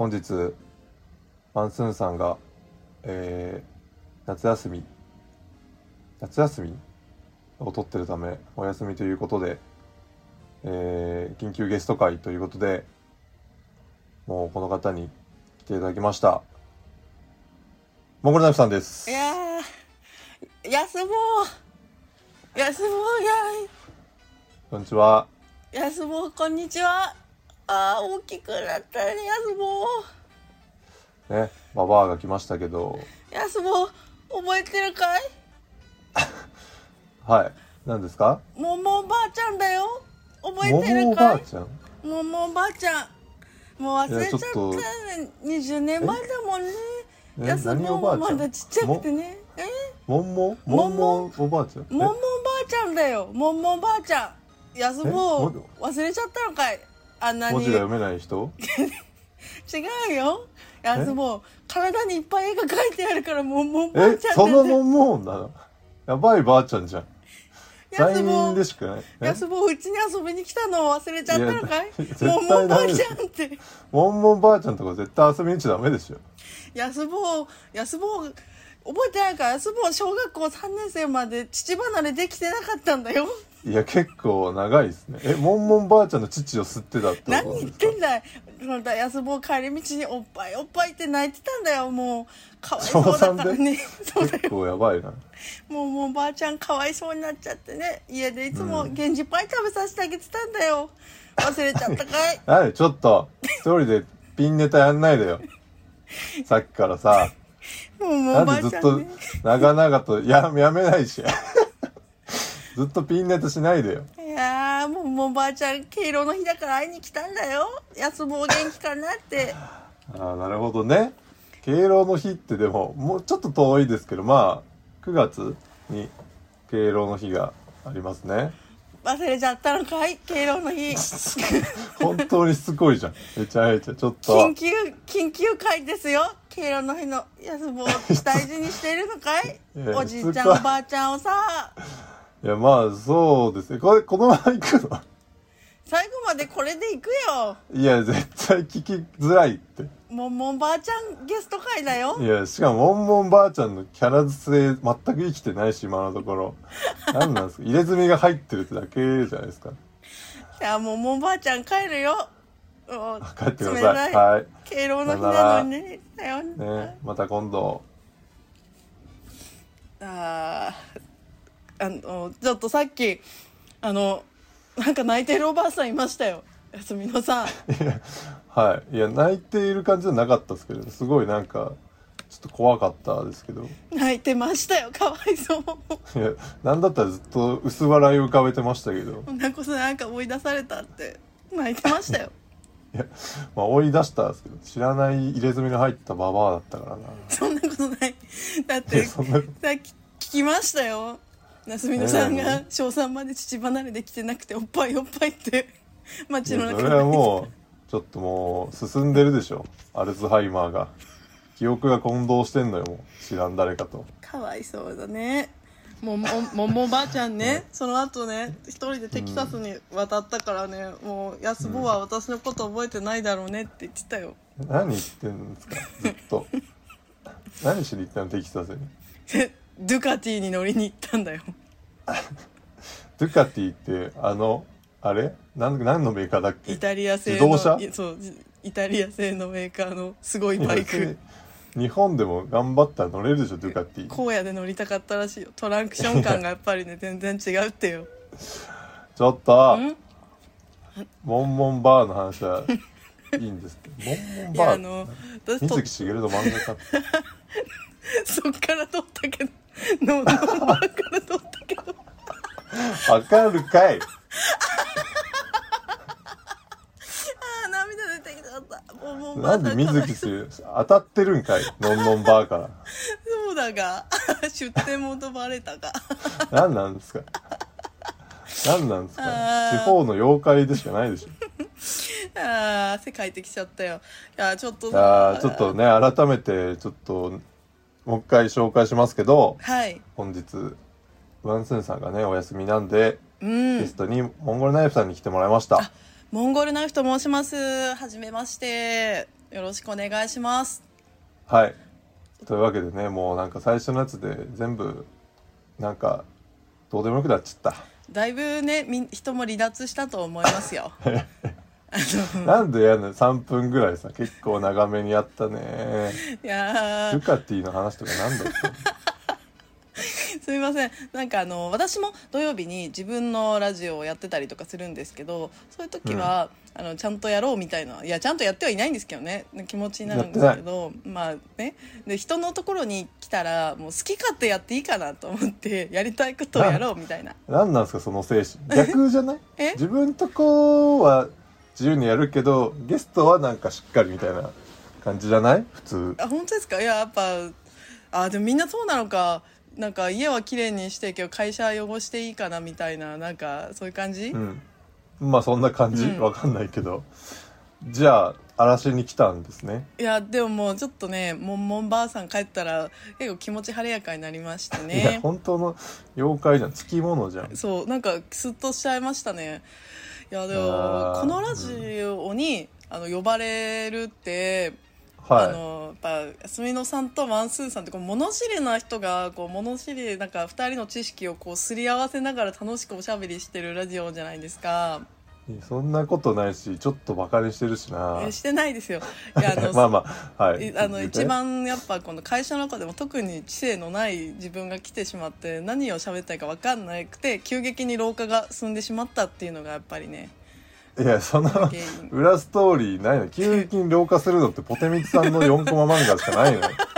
本日マンスーンさんが、夏休みを取ってるためお休みということで、緊急ゲスト会ということで、もうこの方に来ていただきました。モンゴルナイフさんです。 いやー、休もうやこんにちは。 休もう、こんにちは。大きくなったね。休もうね、ババアが来ましたけど、 休もう。覚えてるかい？ はい、何ですか？ ももばあちゃんだよ。覚えてるももばかい？ あちゃん。 ももばあちゃん、もう忘れちゃったね。20年前だもんね。休もうもまだちっちゃくてね。 もんもおばあちゃん。 もんもばあちゃんだよ。もんもばあちゃん。休もう忘れちゃったのかい？あんなに文字が読めない人？ 違うよ。休もう。体にいっぱい絵が描いてあるからもんもんばあちゃん。 そのもんもんなの？やばいばあちゃんじゃん。在休も任でしかない。 休もう、うちに遊びに来たのを忘れちゃったのかい？もんももんんばあちゃんって。 もんもんばあちゃんとか絶対遊びに来ちゃダメでしょ。 休もう覚えてないか？休もう小学校3年生まで父離れできてなかったんだよ。 いや結構長いですね。もんもんばあちゃんの父を吸ってたってことなん何言っですか？ てんだい。休もう帰り道におっぱいって泣いてたんだよ。もうかわいそうだからね。そうだ結よ。 構やばいな。 もうばあちゃんかわいそうになっちゃってね、家でいつも源氏パイ食べさせてあげてたんだよ。忘れちゃったかい？ 何ちょっと一人でピンネタやんないでよ。さっきからさ、 もうなんばあでずっとちゃんね。 長々とやめないしずっとピンネタしないでよ。 いやー、もうばあちゃん敬老の日だから会いに来たんだよ。休もう元気かなって。 なるほどね。敬老の日ってでももうちょっと遠いですけど、まあ9月に敬老の日がありますね。 忘れちゃったのかい？敬老の日。 本当にしつこいじゃん。めちゃめちゃちょっと緊急会ですよ。敬老の日の休もう大事にしているのかい？おじいちゃんおばあちゃんをさ。 いやまあそうですね。このまま行くの？ 最後までこれで行くよ。 いや絶対聞きづらいって。 もんばあちゃんゲスト会だよ。 いやしかももんもんばあちゃんのキャラ性全く生きてないし今のところ。何なんですか？入れ墨が入ってるってだけじゃないですか。 いやもんばあちゃん帰るよ。 帰ってください。はい。 敬老の日なのにね。だよね、また今度。 ちょっとさっきなんか泣いてるおばあさんいましたよ。休みのさん。 はい。いや泣いている感じじゃなかったですけど、すごいなんかちょっと怖かったですけど。 泣いてましたよ。かわいそう。 いやなんだったらずっと薄笑いを浮かべてましたけど。 なんか追い出されたって泣いてましたよ。 いやまあ追い出したんですけど、知らない入れ墨の入ったババアだったからな。 そんなことない。だってさっき聞きましたよ。休みのさんが小3まで父離れできてなくておっぱいって街の中で。 それはもうちょっともう進んでるでしょ。アルツハイマーが記憶が混同してんのよ。もう知らん誰かと。 かわいそうだね。もばあちゃんね、その後ね一人でテキサスに渡ったからね、もう安坊は私のこと覚えてないだろうねって言ってたよ。 何言ってんですかずっと。何しに行ったのテキサスに。 ドゥカティに乗りに行ったんだよ。 ドゥカティってあれ何のメーカーだっけ？ イタリア製の自動車？ そうイタリア製のメーカーのすごいバイク。 日本でも頑張ったら乗れるでしょドゥカティ。 荒野で乗りたかったらしいよ。トランクション感がやっぱりね全然違うってよ。 ちょっとモンモンバーの話はいいんですけど、モンモンバー水木しげるの漫画家。 そっから撮ったけどノンバーから撮ったけどわかるかい。 涙出てきちゃった。 なんで水木しげる当たってるんかいノンノンバーから。 そうだが出店元バレたか。 何なんですか地方の妖怪でしかないでしょ。 世界的ちゃったよ。いやちょっとね改めてちょっともう一回紹介しますけど、 はい、 本日ワンスンさんがねお休みなんで、ゲストにモンゴルナイフさんに来てもらいました。 モンゴルナイフと申します。はじめまして。 よろしくお願いします。 はい。というわけでね、もうなんか最初のやつで全部なんかどうでもよくなっちゃっだいぶね、人も離脱したと思いますよ。 た。なんでやんの3分ぐらいさ、結構長めにやったね。 いやドゥカティの話とかなんだったの？ すみません。なんか私も土曜日に自分のラジオをやってたりとかするんですけど、そういう時は、ちゃんとやろうみたいな、いやちゃんとやってはいないんですけどね、気持ちになるんですけど、まあね、で人のところに来たらもう好き勝手やっていいかなと思ってやりたいことをやろうみたいな。 なんなんですかその精神？逆じゃない？自分とこは自由にやるけどゲストはなんかしっかりみたいな感じじゃない？普通。 あ、本当ですか？いや、やっぱでもみんなそうなのか。なんか家は綺麗にしてるけど会社汚していいかなみたいな、なんかそういう感じ。 まあそんな感じ、わかんないけど。じゃあ嵐に来たんですね。 いやでももうちょっとね、もんばあさん帰ったら結構気持ち晴れやかになりましてね。 いや本当の妖怪じゃん、つきものじゃん。 そう、なんかスッとしちゃいましたね。いやでもこのラジオに呼ばれるって、やっぱ安曇野さんとマンスーさんって物知りな人が物知りなんか2人の知識をすり合わせながら楽しくおしゃべりしてるラジオじゃないですか。 そんなことないし、ちょっとバカにしてるしな。 してないですよ。いやまあまあ、はい。 一番やっぱこの会社の中でも特に知性のない自分が来てしまって何を喋ったらいいか分かんなくて急激に老化が進んでしまったっていうのがやっぱりね。 いや、その裏ストーリーないの？急激に老化するのってポテミツさんの4コマ漫画しかないの？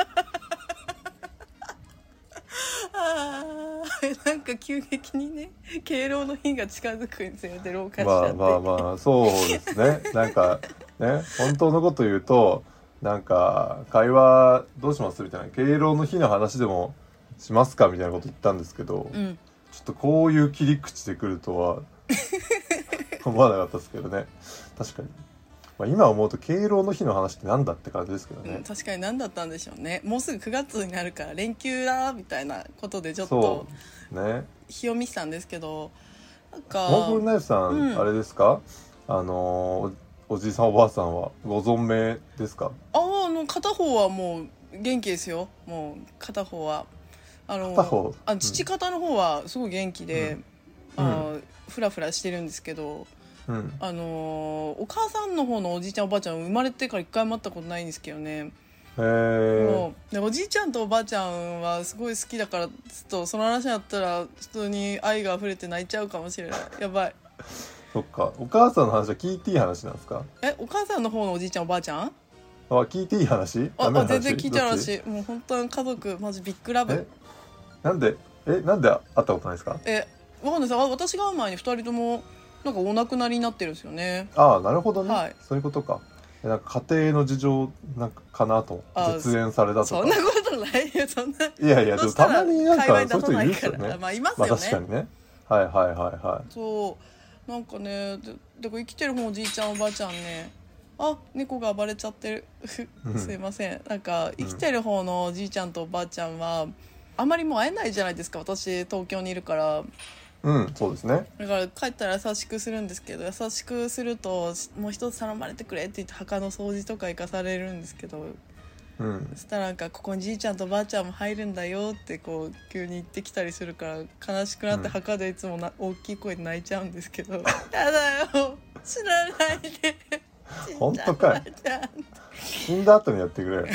なんか急激にね、敬老の日が近づくにつれて老化しちゃって。 まあそうですね。なんかね、本当のこと言うとなんか会話どうしますみたいな、敬老の日の話でもしますかみたいなこと言ったんですけど、ちょっとこういう切り口で来るとは思わなかったですけどね。確かに、今思うと敬老の日の話ってなんだって感じですけどね。 確かに何だったんでしょうね。もうすぐ9月になるから連休だみたいなことでちょっとね、 日を見てたんですけど、なんかモンゴルナイフさん、あれですか、おじいさんおばあさんはご存命ですか？ 片方はもう元気ですよ。もう片方は片方、 父方の方はすごい元気で、フラフラしてるんですけど、お母さんの方のおじいちゃんおばあちゃん生まれてから一回も会ったことないんですけどね。でおじいちゃんとおばあちゃんはすごい好きだから、ちょっとその話になったら普通に愛が溢れて泣いちゃうかもしれない。やばい。 そっか、お母さんの話は聞いていい話なんですか？ お母さんの方のおじいちゃんおばあちゃん聞いていい話？ 全然聞いちゃう話。もう本当に家族マジビッグラブ。 なんで会ったことないですか？ わかんないです。私が会う前に2人ともなんかお亡くなりになってるんですよね。 なるほどね、そういうことか。なんか家庭の事情なんかかなと、絶縁されたとか。 そんなことないよ、そんな。 いやでもたまになんかそういう人いるんですよね。 いますよね。 確かにね。 そうなんかね、で生きてる方おじいちゃんおばあちゃんね、猫が暴れちゃってるすいません。なんか生きてる方のおじいちゃんとおばあちゃんはあまりもう会えないじゃないですか、私東京にいるから。 そうですね。 だから帰ったら優しくするんですけど、優しくするともう一つ頼まれてくれって言って墓の掃除とか行かされるんですけど、そしたらなんかここにじいちゃんとばあちゃんも入るんだよって急に言ってきたりするから悲しくなって墓でいつも大きい声で泣いちゃうんですけど、やだよ知らないで本当かい、死んだ後にやってくれ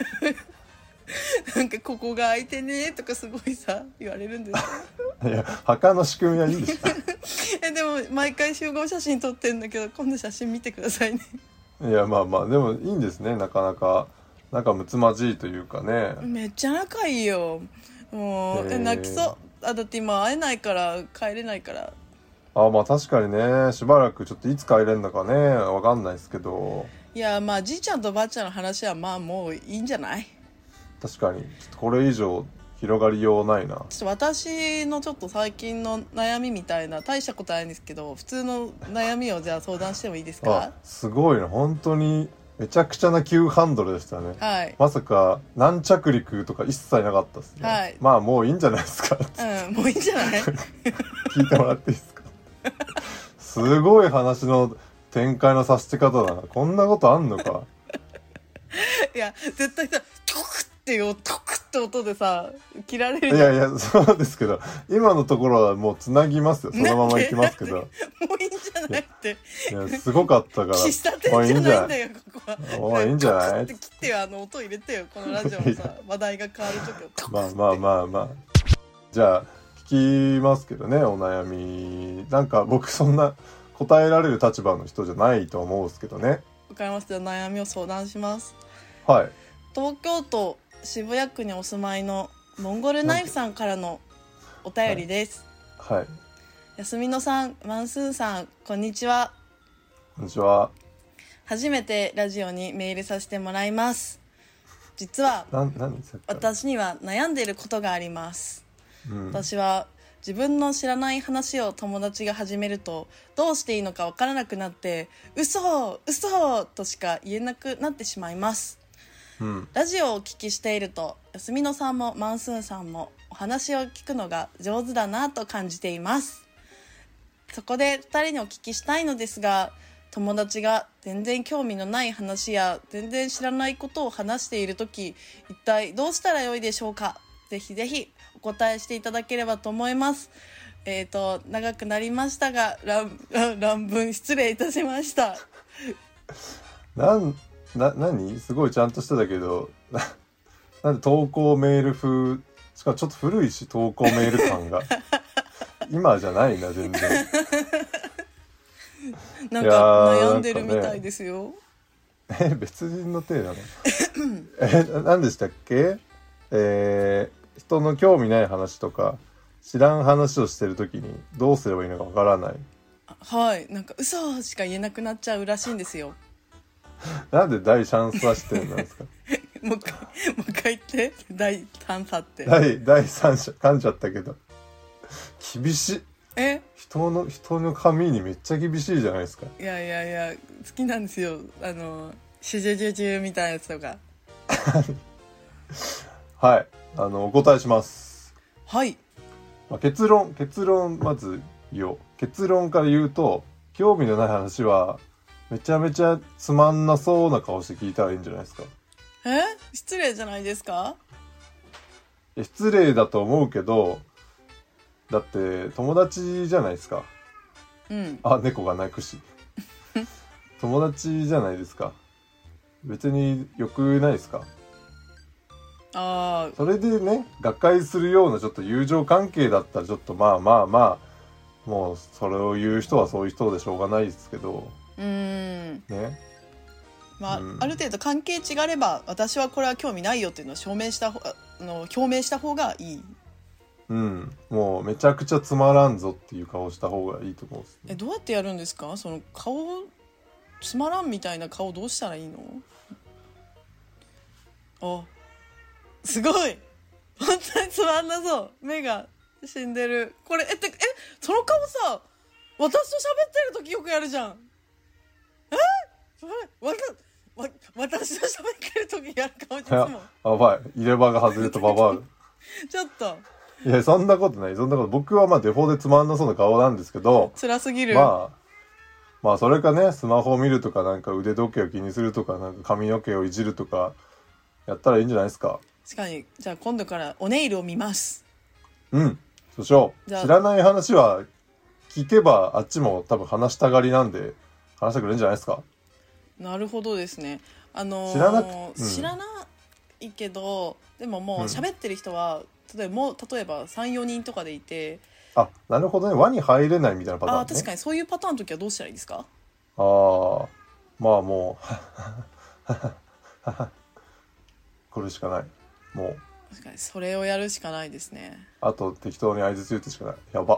なんかここが空いてねとかすごいさ言われるんですいや墓の仕組みはいいでしょでも毎回集合写真撮ってんだけど、今度写真見てくださいね。 いやまあでもいいんですね。なかなか仲睦まじいというかね。 めっちゃ仲いいよ。もう泣きそう。だって今会えないから帰れないから。 確かにね、しばらくちょっといつ帰れるのかねわかんないですけど。 いやじいちゃんとばあちゃんの話はもういいんじゃない？ 確かにちょっとこれ以上広がりようないな。 ちょっと私のちょっと最近の悩みみたいな、大したことないんですけど普通の悩みをじゃあ相談してもいいですか？ すごいな、本当にめちゃくちゃな急ハンドルでしたね。まさか軟着陸とか一切なかったですね。もういいんじゃないですかもういいんじゃない聞いてもらっていいですかすごい話の展開のさせ方だな。こんなことあんのかいや絶対さトクっていうトクって音でさ切られる。 いやいやそうですけど今のところはもうつなぎますよ。そのままいきますけど。もういいんじゃないって。 いやすごかったから。 喫茶店じゃないんだよここは。 もういいんじゃない。 トクって切ってよ音入れてよこのラジオのさ話題が変わる時まあまあまあまあ。じゃあ聞きますけどねお悩み。なんか僕そんな答えられる立場の人じゃないと思うんですけどね。 わかりました。悩みを相談します。 はい。 東京都渋谷区にお住まいのモンゴルナイフさんからのお便りです。 はい。はい、 安美野さん、マンスーンさん、こんにちは。 こんにちは。 初めてラジオにメールさせてもらいます。実は私には悩んでいることがあります。私は自分の知らない話を友達が始めるとどうしていいのか分からなくなって嘘としか言えなくなってしまいます。ラジオをお聞きしていると安美野さんもマンスーンさんもお話を聞くのが上手だなと感じています。そこで2人にお聞きしたいのですが、友達が全然興味のない話や全然知らないことを話しているとき、一体どうしたらよいでしょうか。ぜひぜひお答えしていただければと思います。長くなりましたが乱文失礼いたしました。 何すごいちゃんとしてたけどなんで投稿メール風、しかもちょっと古いし投稿メール感が今じゃないな全然なんか悩んでるみたいですよ。 別人の体なの何でしたっけ。人の興味ない話とか知らん話をしてるときにどうすればいいのかわからない。 はい、なんか嘘しか言えなくなっちゃうらしいんですよ。 なんで第三者視点なんですかもう一回言って。第三者って第三者噛んじゃったけど厳しい。人の髪にめっちゃ厳しいじゃないですか。 いや好きなんですよ。シュジュジュジュみたいなやつとかはいお答えします。 はい、 結論まず結論から言うと、興味のない話はめちゃめちゃつまんなそうな顔して聞いたらいいんじゃないですか。 失礼じゃないですか。 失礼だと思うけど、だって友達じゃないですか。猫が鳴くし友達じゃないですか。別によくないですか。それでね合会するようなちょっと友情関係だったらちょっとまあもうそれを言う人はそういう人でしょうがないですけどね。 ある程度関係値があれば私はこれは興味ないよっていうのを表明した方がいい。 もうめちゃくちゃつまらんぞっていう顔した方がいいと思うんですね。 どうやってやるんですか。その顔つまらんみたいな顔どうしたらいいの。すごい本当につまんなそう。目が死んでる。これその顔さ私と喋ってる時よくやるじゃん。私と喋ってる時やる顔いつも。 やばい、入れ歯が外れたババアちょっといやそんなことない。僕はデフォでつまんなそうな顔なんですけど、 辛すぎる。 まあそれかね、スマホを見るとかなんか腕時計を気にするとかなんか髪の毛をいじるとかやったらいいんじゃないですか。 確かに。じゃあ今度からおネイルを見ます。 そうしよう。知らない話は聞けばあっちも多分話したがりなんで話してくれるんじゃないですか。 なるほどですね。知らないけどでももう喋ってる人は、例えば 3,4 人とかでいて、 なるほどね。輪に入れないみたいなパターンね。 確かにそういうパターンの時はどうしたらいいですか。 もうこれしかない。もう確かにそれをやるしかないですね。 あと適当に相槌打つしかない。やば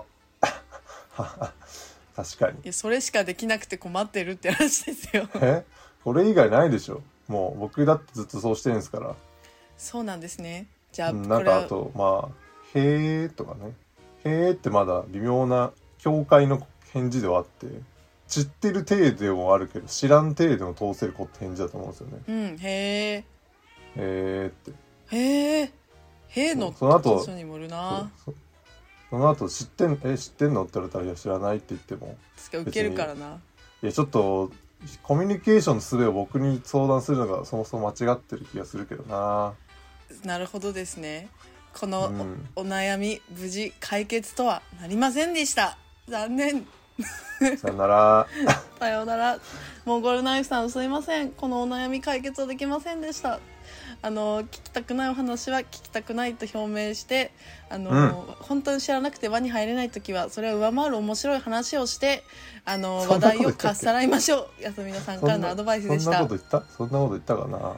確かに。 いやそれしかできなくて困ってるって話ですよこれ以外ないでしょ。もう僕だってずっとそうしてるんですから。 そうなんですね。じゃあなんかあとへーとかね。へーってまだ微妙な境界の返事ではあって、知ってる程度でもあるけど知らん程度でも通せる返事だと思うんですよね。 へーってへーのその後にもよるな。 その後知ってんのって言われたらいや知らないって言っても受けるからな。 いやちょっとコミュニケーションの術を僕に相談するのがそもそも間違ってる気がするけどな。 なるほどですね。この お悩み無事解決とはなりませんでした。残念。 さよなら。 さよなら。モンゴルナイフさんすいません、このお悩み解決はできませんでした。聞きたくないお話は聞きたくないと表明して本当に知らなくて輪に入れないときはそれを上回る面白い話をして話題をかっさらいましょう。安美さんからのアドバイスでした。 そんなこと言ったかな。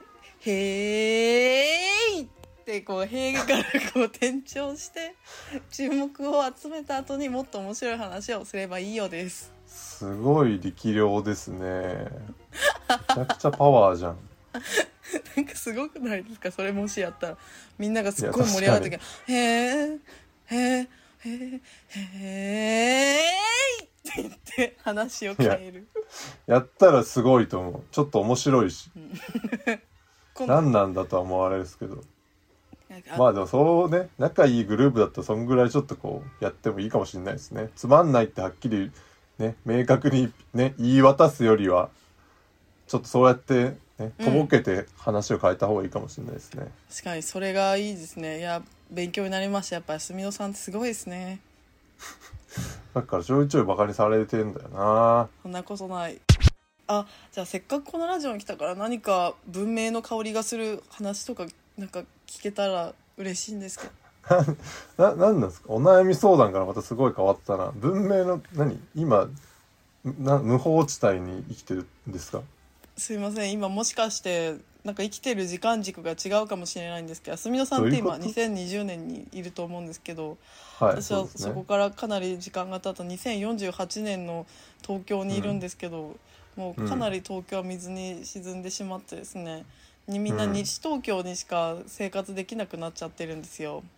へーいってこう塀からこう転調して注目を集めた後にもっと面白い話をすればいいようです。 すごい力量ですね。めちゃくちゃパワーじゃん。 なんかすごくないですか、それもしやったらみんながすっごい盛り上がった時へーへーへーへーって言って話を変える。 やったらすごいと思う。ちょっと面白いし何なんだとは思われるんですけど、まあでもそうね、仲いいグループだったらそんぐらいちょっとこうやってもいいかもしれないですね。つまんないってはっきりね明確にね言い渡すよりはちょっとそうやってねとぼけて話を変えた方がいいかもしれないですね。 確かにそれがいいですね。いや勉強になりました。やっぱりすみのさんってすごいですね。 だからちょいちょいバカにされてんだよな。 そんなことない。じゃあせっかくこのラジオに来たから何か文明の香りがする話とかなんか聞けたら嬉しいんですけどなんですか、お悩み相談からまたすごい変わったな。文明の今無法地帯に生きてるんですか。 すいません、今もしかしてなんか生きてる時間軸が違うかもしれないんですけど、住野さんって今2020年にいると思うんですけど、私はそこからかなり時間が経った2048年の東京にいるんですけど、もうかなり東京は水に沈んでしまってですね、みんな西東京にしか生活できなくなっちゃってるんですよ。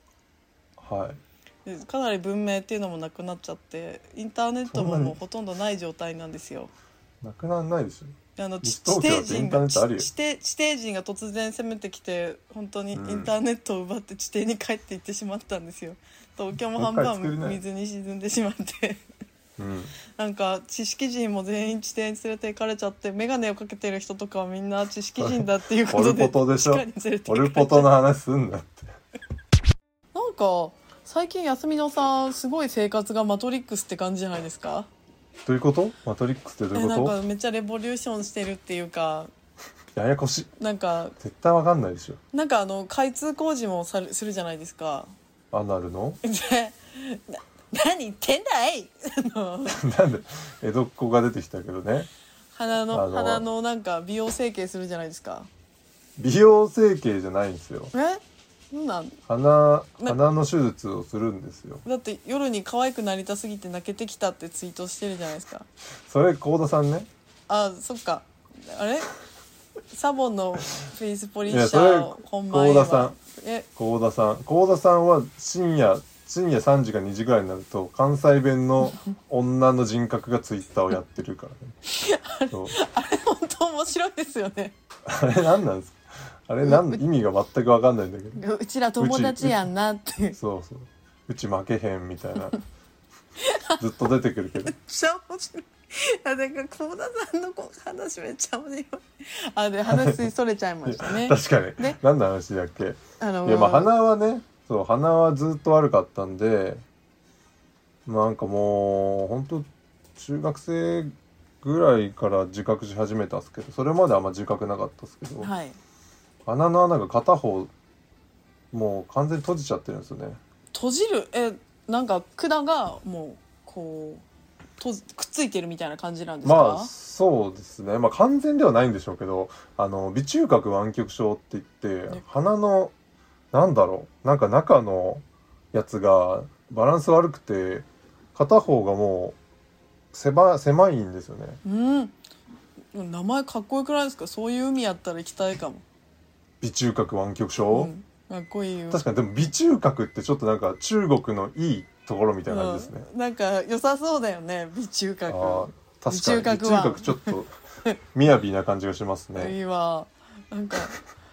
でかなり文明っていうのもなくなっちゃってインターネットももうほとんどない状態なんですよ。 なくならないでしょ。 地底人が突然攻めてきて本当にインターネットを奪って地底に帰っていってしまったんですよ。東京も半分水に沈んでしまってなんか知識人も全員地底に連れて行かれちゃって、眼鏡をかけてる人とかはみんな知識人だっていうことで地下に連れて行かれちゃって。 オルポトの話すんだってなんか最近安美野さんすごい生活がマトリックスって感じじゃないですか。 どういうこと？マトリックスってどういうこと？ なんかめっちゃレボリューションしてるっていうか、 ややこしい。 なんか絶対わかんないでしょ。 なんか開通工事もするじゃないですか。 アナルの何言ってんだいなんで江戸っ子が出てきたけどね。 鼻のなんか美容整形するじゃないですか。 美容整形じゃないんですよ。鼻の手術をするんですよ。 だって夜に可愛くなりたすぎて泣けてきたってツイートしてるじゃないですか。 それ幸田さんね。 そっか。あれサボンのフェイスポリッシャー本番は幸田さんは深夜3時か2時ぐらいになると関西弁の女の人格がツイッターをやってるからねあれ本当面白いですよね。 あれ何なんですか。あれ意味が全く分かんないんだけど、 うちら友達やんなってそううち負けへんみたいなずっと出てくるけどめっちゃ面白い。なんか幸田さんの話めっちゃ面白い。で話それちゃいましたね確かに、ね、何の話だっけ。いやまあ鼻はね、鼻はずっと悪かったんで、なんかもう本当中学生ぐらいから自覚し始めたんですけど、それまであんま自覚なかったですけど、鼻の穴が片方もう完全に閉じちゃってるんですよね。 閉じるなんか管がもうこうくっついてるみたいな感じなんですか。 まあそうですね、まあ完全ではないんでしょうけど、鼻中隔湾曲症って言って、鼻のなんだろう、なんか中のやつがバランス悪くて片方がもう狭いんですよね。 名前かっこよくないですか。そういう海やったら行きたいかも。 鼻中隔湾曲症、 かっこいいよ。 確かに。でも鼻中隔ってちょっとなんか中国のいいところみたいな感じですね、 なんか良さそうだよね、鼻中隔。 確かに鼻中隔ちょっと雅な感じがしますね。 いいわ。なんか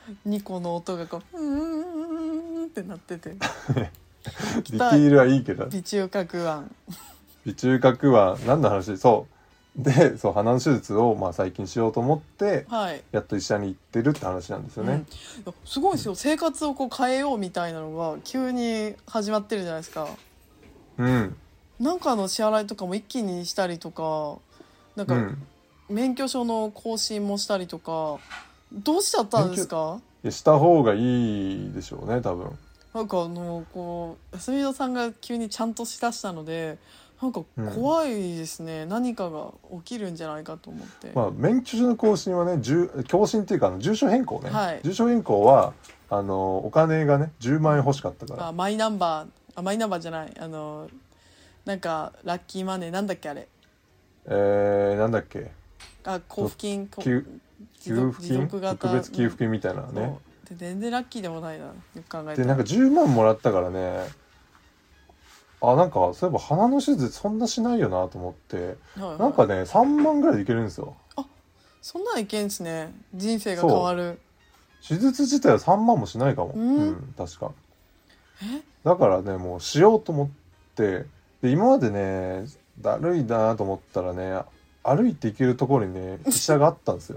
2個の音がこうってなっててディティールはいいけど。 鼻中隔湾鼻中隔湾何の話。そうでそう鼻の手術をまあ最近しようと思って、 はい、 やっと医者に行ってるって話なんですよね、 うん、すごいですよ、生活をこう変えようみたいなのが急に始まってるじゃないですか。 うん、 なんかの支払いとかも一気にしたりとか、なんか免許証の更新もしたりとか、どうしちゃったんですか？ いやした方がいいでしょうね多分。 なんかこう安見さんが急にちゃんとしだしたので、なんか怖いですね、何かが起きるんじゃないかと思って。 まあ免許証の更新はね、更新っていうか住所変更ね、 はい、 住所変更はお金がね10万円欲しかったから、 マイナンバーじゃない、なんかラッキーマネーなんだっけあれ、 なんだっけ、 交付金、 給付金、 特別給付金みたいなね、 で全然ラッキーでもないな、よく考えたら。 でなんか10万もらったからね、なんかそういえば鼻の手術そんなしないよなと思って、はいはい、なんかね3万ぐらいでいけるんですよ。 あ、そんなんいけんすね、人生が変わる。 手術自体は3万もしないかも、確か。だからねもうしようと思って、で今までねだるいなと思ったらね、歩いて行けるところにね医者があったんですよ、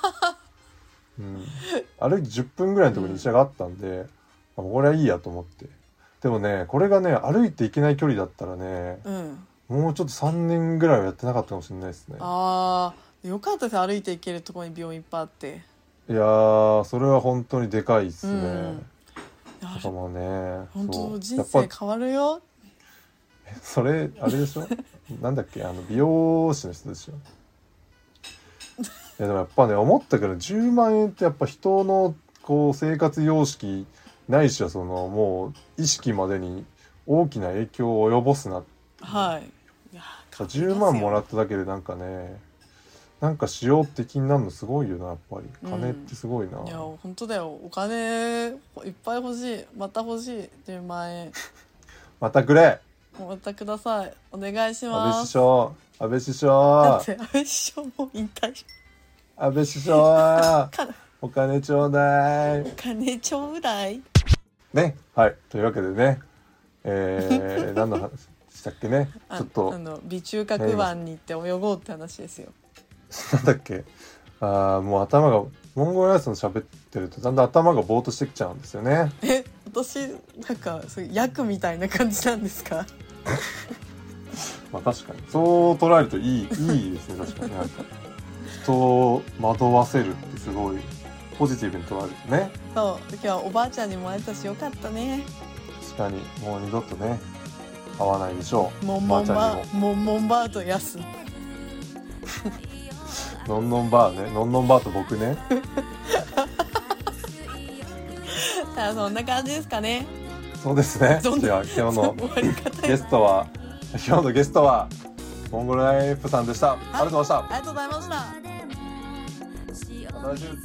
歩いて10分ぐらいのところに医者があったんで、もうこれはいいやと思って。でもねこれがね歩いて行けない距離だったらね、もうちょっと3年ぐらいはやってなかったかもしれないですね。 ああ、よかったです、歩いて行けるところに病院いっぱいあって。 いやーそれは本当にでかいですね、だからまあね、 本当人生変わるよ。 それあれでしょなんだっけ、美容師の人でしょ。いやでもやっぱね思ったけど10万円ってやっぱ人のこう生活様式ないしはそのもう意識までに大きな影響を及ぼすな。 はい。いや 10万もらっただけでなんかね、なんかしようって気になるのすごいよな、やっぱり金ってすごいな、 いや本当だよ、お金いっぱい欲しい、また欲しい、10万円またくれ、 またください、お願いします。 安倍首相だって安倍首相も引退。 安倍首相お金ちょうだい、 お金ちょうだいね。はい、というわけでね、何の話したっけねちょっと美中核湾に行って泳ごうって話ですよ。 なんだっけ、もう頭がモンゴルアイスの喋ってるとだんだん頭がぼーっとしてきちゃうんですよね。 私なんかそういう役みたいな感じなんですか？ まあ確かにそう捉えるといいですね。確かになんか人を惑わせるってすごいポジティブに捉えるとね。 そう今日はおばあちゃんにも会えたしよかったね。 確かにもう二度とね会わないでしょう。 モンモンバーとヤスノンノンバーね、ノンノンバーと僕ねそんな感じですかね。 そうですね。では今日のゲストはモンゴルライフさんでした、はい、ありがとうございました。 ありがとうございました。 また来週。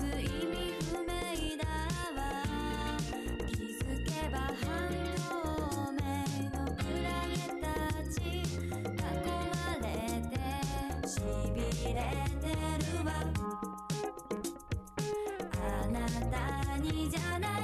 あなたにじゃない